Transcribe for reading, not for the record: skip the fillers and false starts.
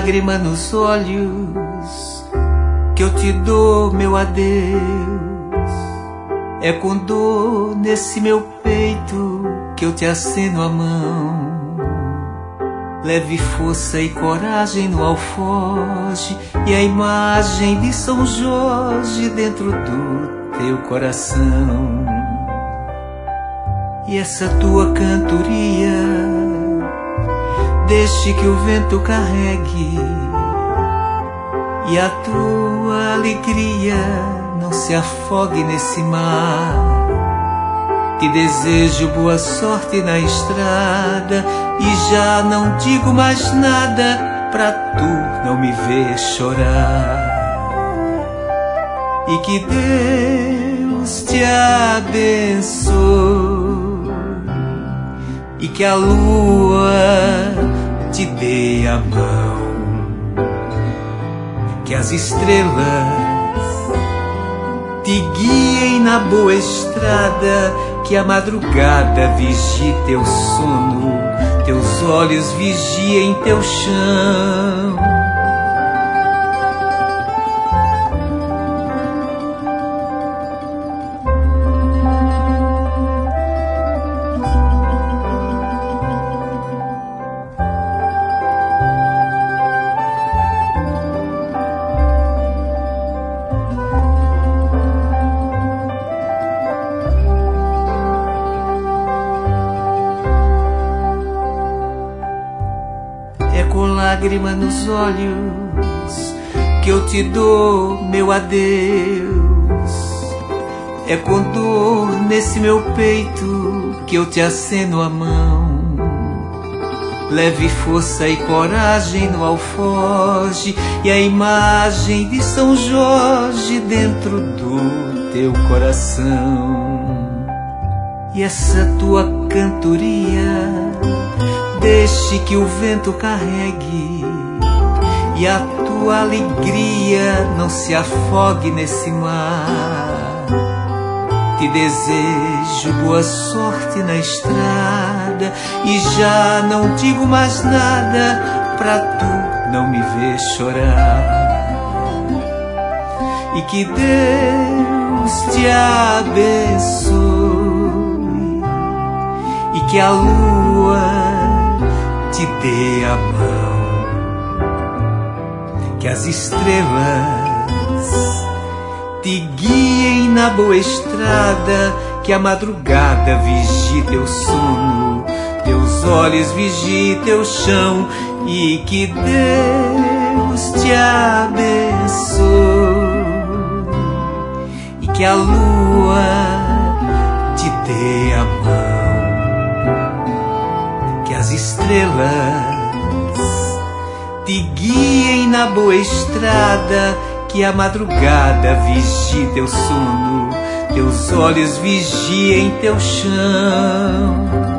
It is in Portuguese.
lágrima nos olhos que eu te dou meu adeus. É com dor nesse meu peito que eu te aceno a mão. Leve força e coragem no alforje e a imagem de São Jorge dentro do teu coração. E essa tua cantoria deixe que o vento carregue, e a tua alegria não se afogue nesse mar. Te desejo boa sorte na estrada e já não digo mais nada pra tu não me ver chorar. E que Deus te abençoe e que a lua te dê a mão, que as estrelas te guiem na boa estrada, que a madrugada vigie teu sono, teus olhos vigiem teu chão. Com lágrima nos olhos que eu te dou meu adeus. É com dor nesse meu peito que eu te aceno a mão. Leve força e coragem no alforje e a imagem de São Jorge dentro do teu coração. E essa tua cantoria deixe que o vento carregue, e a tua alegria não se afogue nesse mar. Te desejo boa sorte na estrada e já não digo mais nada pra tu não me ver chorar. E que Deus te abençoe e que a lua te dê a mão, que as estrelas te guiem na boa estrada, que a madrugada vigie teu sono, teus olhos vigiem teu chão. E que Deus te abençoe e que a lua te dê a mão, que as estrelas te guiem na boa estrada, que a madrugada vigie teu sono, teus olhos vigiem teu chão.